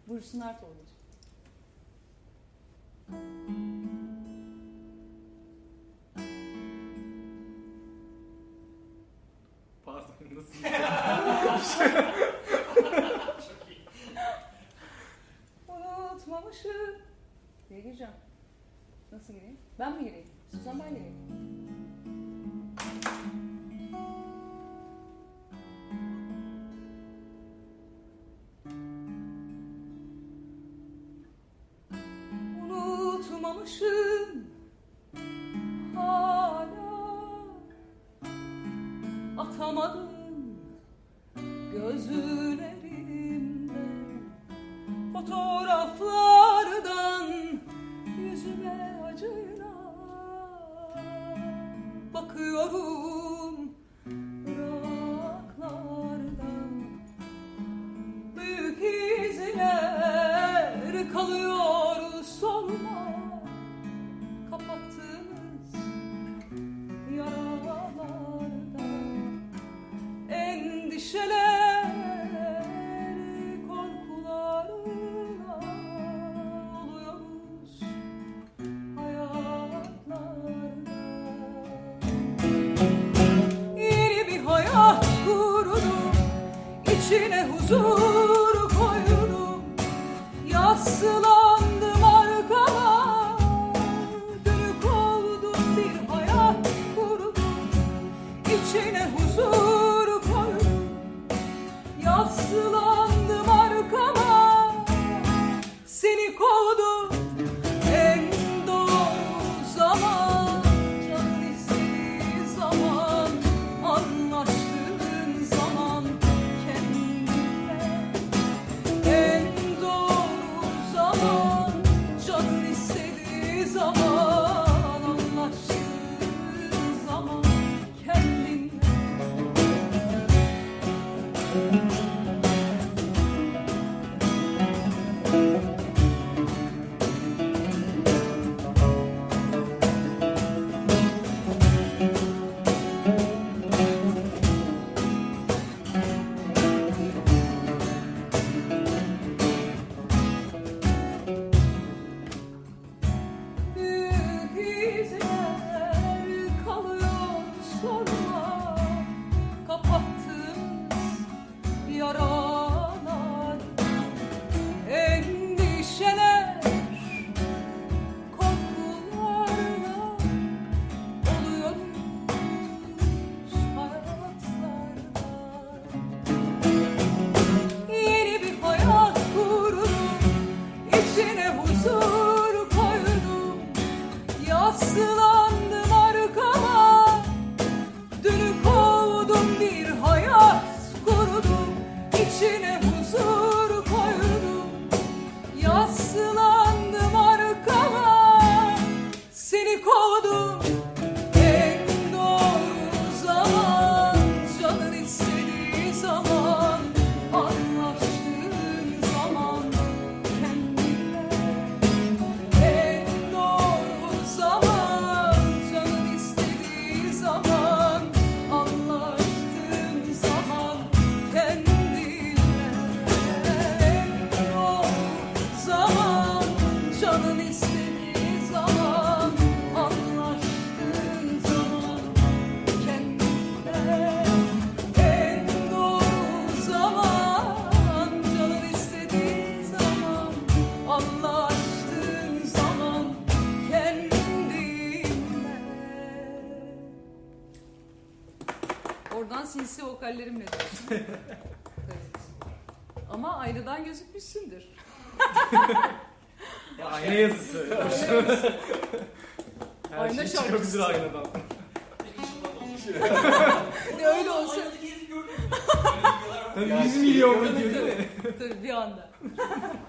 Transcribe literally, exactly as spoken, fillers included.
Buyursunlar Tolga'cığım. Pardon, nasıl? Çok iyi. Unutmamışım. Diye gireceğim. Nasıl gireyim? Ben mi gireyim? Suzan ben gireyim. Unutmamışım hala, atamadım gözlerimde fotoğraflardan yüzüme acıyla bakıyorum. Iraklardan büyük izler kalıyor solma, kapattığımız yaralarda endişeler, korkularla oluyoruz hayatlarda. Yeni bir hayat kurdum, içine huzur koydum, yaslandım arkama, dönük oldum, bir hayat kurdum, içine huzur koydum, yaslandım arkama, seni kovdum en doğru zaman, canın istediği zaman, anlaştığın zaman kendinle. En doğru zaman, canın istediği zaman, anlaştığın zaman kendinle. Büyük izler kalıyor sonra, kapattığımız yaralar, endişeler, korkularla oluyoruz hayatlarda. Yeni bir hayat kurdum, içine huzur koydum, yaslandım arkama, dönük oldum, bir hayat kurdum, içine huzur koydum, yaslandım arkama, seni kovdum en doğru zaman, canın istediği zaman, anlaştığın zaman kendinle. En doğru zaman, canın istediği zaman, anlaştığın zaman kendinle. En doğru zaman, canın istediği zaman, anlaştığın zaman kendinle. En doğru zaman, canın istediği zaman, anlaştığın zaman kendinle. Oradan sinsi vokallerimle diyorsun. Evet. Ama aynadan gözükmüşsündür. Ya ayna yazısı. Her Ayna şey şarkısı. çıkabilir aynadan. Peki şundan olmuş. Ne öyle olsa. Aynadaki herifi gördün mü? Tabii yüz milyon video değil mi? Tabii bir anda.